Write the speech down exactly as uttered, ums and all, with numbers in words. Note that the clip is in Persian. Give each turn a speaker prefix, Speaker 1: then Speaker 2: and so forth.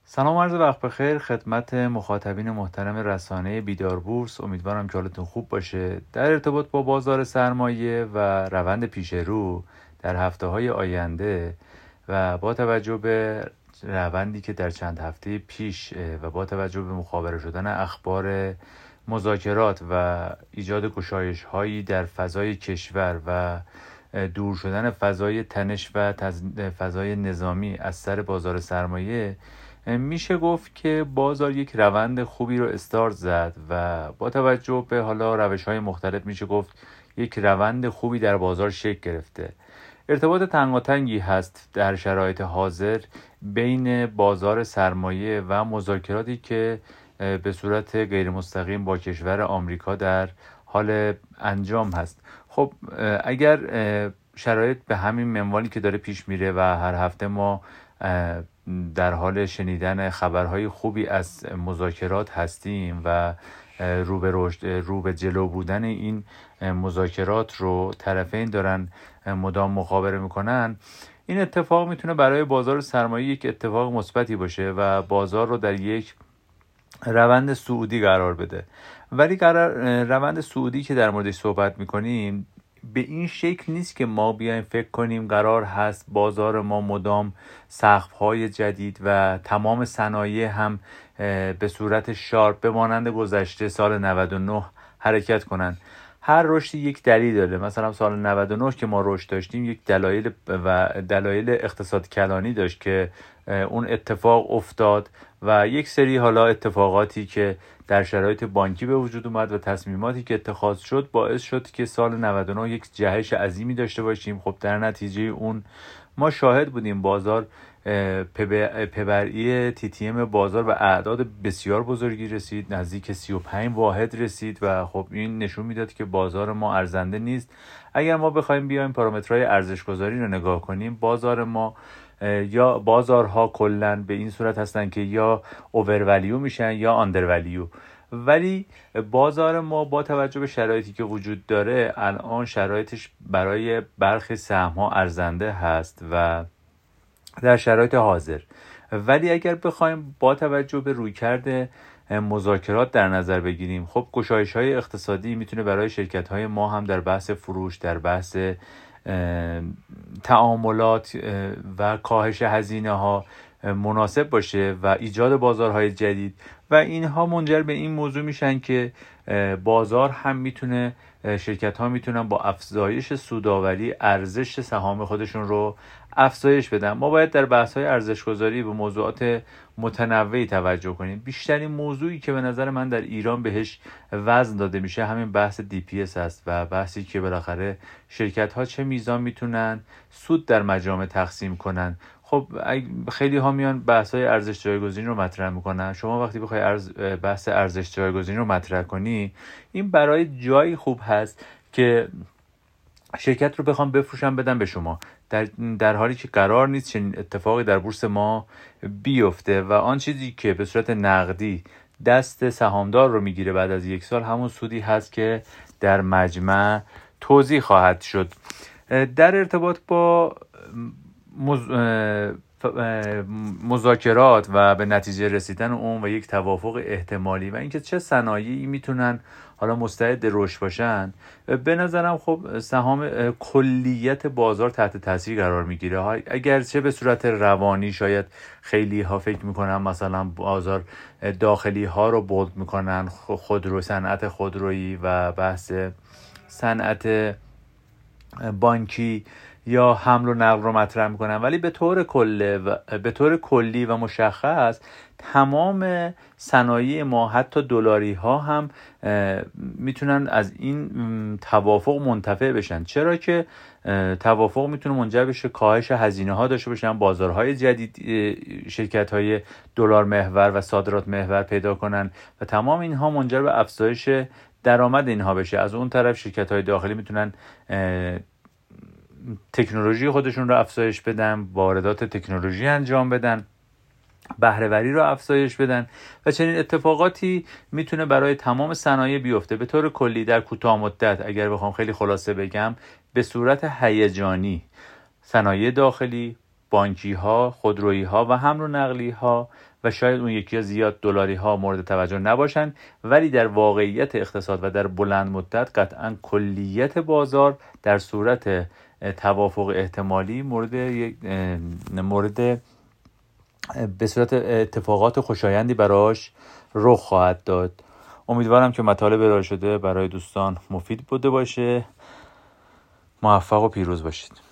Speaker 1: سلام، عرض وقت بخیر خدمت مخاطبین محترم رسانه بیدار بورس. امیدوارم که حالتون خوب باشه. در ارتباط با بازار سرمایه و روند پیش رو در هفته‌های آینده و با توجه به روندی که در چند هفته پیش و با توجه به مخابره شدن اخبار مذاکرات و ایجاد گشایش‌هایی در فضای کشور و دور شدن فضای تنش و فضای نظامی از سر بازار سرمایه، میشه گفت که بازار یک روند خوبی رو استارت زد و با توجه به حالا روش‌های مختلف میشه گفت یک روند خوبی در بازار شکل گرفته. ارتباط تنگاتنگی هست در شرایط حاضر بین بازار سرمایه و مذاکراتی که به صورت غیر مستقیم با کشور آمریکا در حال انجام هست. خب اگر شرایط به همین منوالی که داره پیش میره و هر هفته ما در حال شنیدن خبرهای خوبی از مذاکرات هستیم و رو به رشد، رو به جلو بودن این مذاکرات رو طرفین دارن مدام مخابره میکنن، این اتفاق میتونه برای بازار سرمایه یک اتفاق مثبتی باشه و بازار رو در یک روند صعودی قرار بده. ولی قرار روند صعودی که در موردش صحبت میکنیم به این شکل نیست که ما بیایم فکر کنیم قرار هست بازار ما مدام سقف‌های جدید و تمام صنایع هم به صورت شارپ به مانند گذشته سال نود و نه حرکت کنن. هر رشدی یک دلیل داره. مثلا سال نود و نه که ما رشد داشتیم یک دلایل و دلایل اقتصاد کلانی داشت که اون اتفاق افتاد و یک سری حالا اتفاقاتی که در شرایط بانکی به وجود اومد و تصمیماتی که اتخاذ شد باعث شد که سال نود و نه یک جهش عظیمی داشته باشیم. خب در نتیجه اون ما شاهد بودیم بازار پبرئی تی تی ام بازار به اعداد بسیار بزرگی رسید، نزدیک سی و پنج واحد رسید و خب این نشون میداد که بازار ما ارزنده نیست. اگر ما بخوایم بیایم پارامترهای ارزش گذاری رو نگاه کنیم، بازار ما یا بازارها کلن به این صورت هستن که یا اوورولیو میشن یا آندرولیو. ولی بازار ما با توجه به شرایطی که وجود داره الان شرایطش برای برخی سهم‌ها ارزنده هست و در شرایط حاضر. ولی اگر بخوایم با توجه به رویکرد مذاکرات در نظر بگیریم، خب گشایش‌های اقتصادی میتونه برای شرکت‌های ما هم در بحث فروش، در بحث تعاملات و کاهش هزینه‌ها مناسب باشه و ایجاد بازارهای جدید و اینها منجر به این موضوع میشن که بازار هم میتونه، شرکت ها میتونن با افزایش سودآوری ارزش سهام خودشون رو افزایش بدن. ما باید در بحث های ارزش گذاری به موضوعات متنوعی توجه کنیم. بیشترین موضوعی که به نظر من در ایران بهش وزن داده میشه همین بحث دی پی اس است و بحثی که بالاخره شرکت ها چه میزان میتونن سود در مجامع تقسیم کنن. خب خیلی ها میان بحث های ارزش جایگزین رو مطرح میکنن. شما وقتی بخوای ارز بحث ارزش جایگزین رو مطرح کنی، این برای جایی خوب هست که شرکت رو بخوام بفروشن بدن به شما، در در حالی که قرار نیست چنین اتفاقی در بورس ما بیفته و آن چیزی که به صورت نقدی دست سهامدار رو میگیره بعد از یک سال همون سودی هست که در مجمع توزیع خواهد شد. در ارتباط با مز... مذاکرات و به نتیجه رسیدن اون و یک توافق احتمالی و اینکه چه صنایعی میتونن حالا مستعد رشد باشن، به نظرم خب سهام کلیت بازار تحت تاثیر قرار میگیره. اگرچه به صورت روانی شاید خیلی ها فکر میکنن مثلا بازار داخلی ها رو بولد میکنن، خودرو، صنعت خودرویی و بحث صنعت بانکی یا حمل و نقل رو مطرح میکنن، ولی به طور کلی و به طور کلی و مشخص تمام صنایع ما حتی دلاری ها هم میتونن از این توافق منتفع بشن. چرا که توافق میتونه منجر بشه کاهش هزینه ها داشته باشن، بازارهای جدید شرکت های دلار محور و صادرات محور پیدا کنن و تمام اینها منجر به افزایش درآمد اینها بشه. از اون طرف شرکت های داخلی میتونن تکنولوژی خودشون رو افزایش بدن، واردات تکنولوژی انجام بدن، بهره‌وری رو افزایش بدن و چنین اتفاقاتی میتونه برای تمام صنایع بیفته. به طور کلی در کوتاه مدت اگر بخوام خیلی خلاصه بگم، به صورت هیجانی صنایع داخلی، بانکی ها، خودرویی ها و حمل و نقلی ها و شاید اون یکی زیاد دلاری ها مورد توجه نباشن، ولی در واقعیت اقتصاد و در بلند مدت قطعا کلیت بازار در صورت توافق احتمالی مورد مورد به صورت اتفاقات خوشایندی براش رخ خواهد داد. امیدوارم که مطالب ارائه شده برای دوستان مفید بوده باشه. موفق و پیروز باشید.